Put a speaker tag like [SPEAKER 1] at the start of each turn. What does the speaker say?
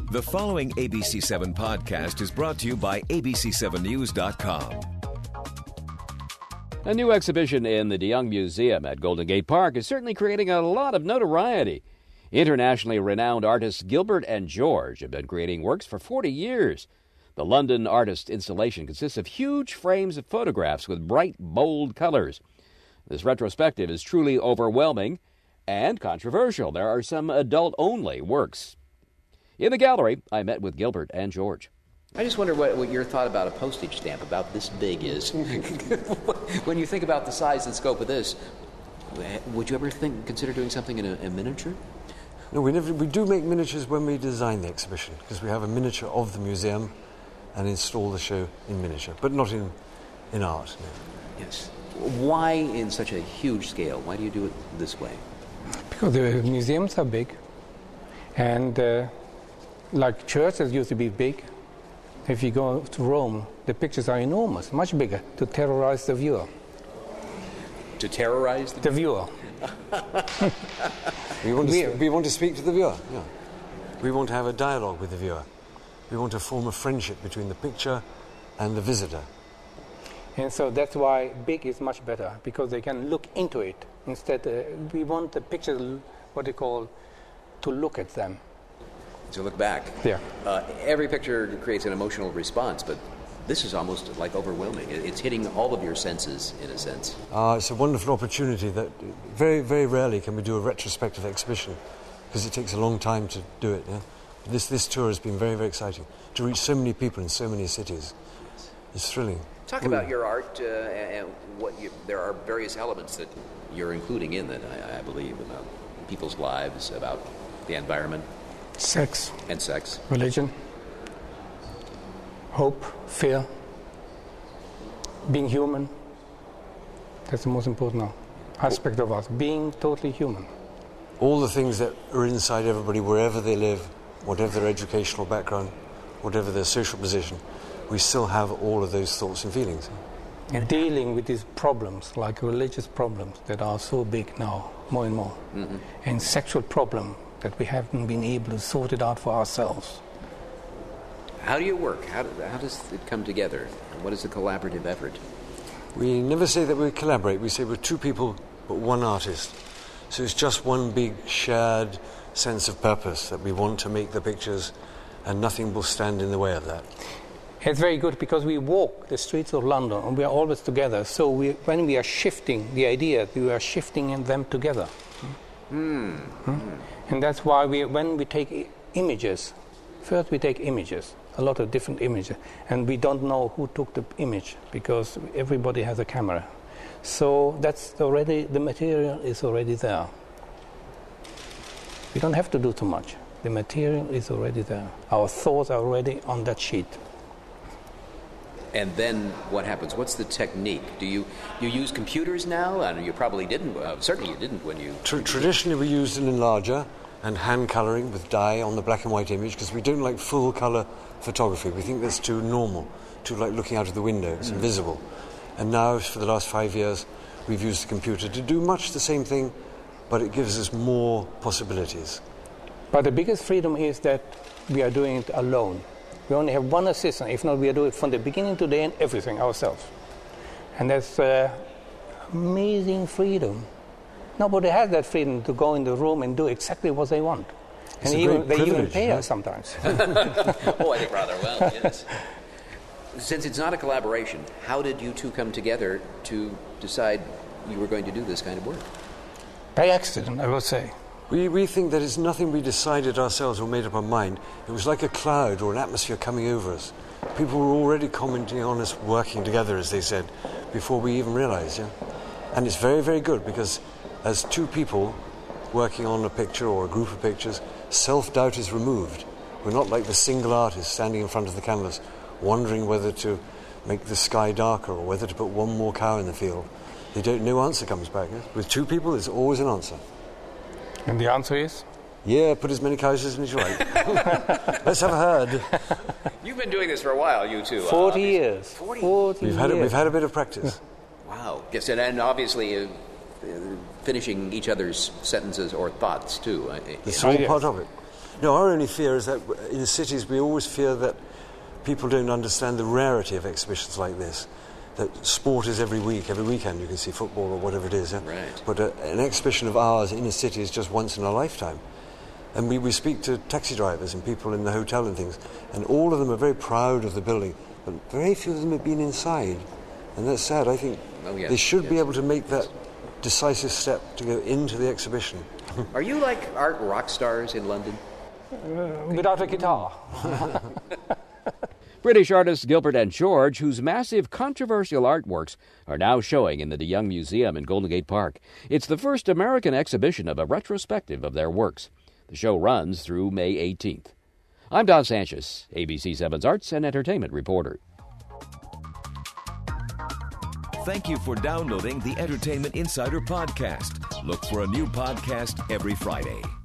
[SPEAKER 1] The following ABC7 podcast is brought to you by ABC7News.com.
[SPEAKER 2] A new exhibition in the De Young Museum at Golden Gate Park is certainly creating a lot of notoriety. Internationally renowned artists Gilbert and George have been creating works for 40 years. The London artist installation consists of huge frames of photographs with bright, bold colors. This retrospective is truly overwhelming and controversial. There are some adult-only works. In the gallery, I met with Gilbert and George.
[SPEAKER 3] I just wonder what your thought about a postage stamp about this big is. When you think about the size and scope of this, would you ever consider doing something in a miniature?
[SPEAKER 4] No, we do make miniatures when we design the exhibition, because we have a miniature of the museum and install the show in miniature, but not in art. No.
[SPEAKER 3] Yes. Why in such a huge scale? Why do you do it this way?
[SPEAKER 5] Because the museums are big, and like churches used to be big. If you go to Rome, the pictures are enormous, much bigger, to terrorize the viewer.
[SPEAKER 3] To terrorize
[SPEAKER 5] the viewer?
[SPEAKER 4] We want to speak to the viewer, yeah. We want to have a dialogue with the viewer. We want to form a friendship between the picture and the visitor.
[SPEAKER 5] And so that's why big is much better, because they can look into it. Instead, we want the pictures, what they call, to look at them.
[SPEAKER 3] To look back.
[SPEAKER 5] Yeah.
[SPEAKER 3] Every picture creates an emotional response, but this is almost like overwhelming. It's hitting all of your senses, in a sense.
[SPEAKER 4] It's a wonderful opportunity that very, very rarely can we do a retrospective exhibition, because it takes a long time to do it. Yeah? This tour has been very, very exciting. To reach so many people in so many cities, it's thrilling.
[SPEAKER 3] Talk about your art and there are various elements that you're including in that, I believe, about people's lives, about the environment.
[SPEAKER 5] Sex.
[SPEAKER 3] And sex.
[SPEAKER 5] Religion. Hope. Fear. Being human. That's the most important aspect of us. Being totally human.
[SPEAKER 4] All the things that are inside everybody, wherever they live, whatever their educational background, whatever their social position, we still have all of those thoughts and feelings.
[SPEAKER 5] And dealing with these problems, like religious problems that are so big now, more and more, and sexual problem that we haven't been able to sort it out for ourselves.
[SPEAKER 3] How do you work? How does it come together? What is the collaborative effort?
[SPEAKER 4] We never say that we collaborate. We say we're two people, but one artist. So it's just one big shared sense of purpose that we want to make the pictures, and nothing will stand in the way of that.
[SPEAKER 5] It's very good because we walk the streets of London and we are always together. So when we are shifting the idea, we are shifting in them together. And that's why when we take images, first we take images, a lot of different images, and we don't know who took the image because everybody has a camera. So that's already, the material is already there. We don't have to do too much. The material is already there. Our thoughts are already on that sheet.
[SPEAKER 3] And then what happens? What's the technique? Do you use computers now? And you probably didn't. Certainly you didn't when you...
[SPEAKER 4] Traditionally we used an enlarger and hand colouring with dye on the black and white image, because we don't like full colour photography. We think that's too normal, too like looking out of the window. It's invisible. And now, for the last 5 years, we've used the computer to do much the same thing, but it gives us more possibilities.
[SPEAKER 5] But the biggest freedom is that we are doing it alone. We only have one assistant. If not, we do it from the beginning to the end, everything ourselves. And that's amazing freedom. Nobody has that freedom to go in the room and do exactly what they want.
[SPEAKER 4] It's
[SPEAKER 5] and they even pay us sometimes.
[SPEAKER 3] Oh, I think rather well, yes. Since it's not a collaboration, how did you two come together to decide you were going to do this kind of work?
[SPEAKER 5] By accident, I would say.
[SPEAKER 4] We think that it's nothing we decided ourselves or made up our mind. It was like a cloud or an atmosphere coming over us. People were already commenting on us working together, as they said, before we even realized. Yeah? And it's very, very good, because as two people working on a picture or a group of pictures, self-doubt is removed. We're not like the single artist standing in front of the canvas, wondering whether to make the sky darker or whether to put one more cow in the field. No answer comes back. Yeah? With two people, there's always an answer.
[SPEAKER 5] And the answer is?
[SPEAKER 4] Yeah, put as many cows as you like. Let's have a herd.
[SPEAKER 3] You've been doing this for a while, you two.
[SPEAKER 5] 40 years. 40
[SPEAKER 4] We've had a bit of practice.
[SPEAKER 3] Wow. Yes, and obviously finishing each other's sentences or thoughts, too.
[SPEAKER 4] It's all part of it. No, our only fear is that in cities we always fear that people don't understand the rarity of exhibitions like this. That sport is every weekend you can see football or whatever it is. Yeah?
[SPEAKER 3] Right.
[SPEAKER 4] But an exhibition of ours in a city is just once in a lifetime. And we speak to taxi drivers and people in the hotel and things, and all of them are very proud of the building, but very few of them have been inside. And that's sad. I think they should be able to make that decisive step to go into the exhibition.
[SPEAKER 3] Are you like art rock stars in London?
[SPEAKER 5] Without a guitar.
[SPEAKER 2] British artists Gilbert and George, whose massive controversial artworks are now showing in the De Young Museum in Golden Gate Park. It's the first American exhibition of a retrospective of their works. The show runs through May 18th. I'm Don Sanchez, ABC7's arts and entertainment reporter.
[SPEAKER 1] Thank you for downloading the Entertainment Insider Podcast. Look for a new podcast every Friday.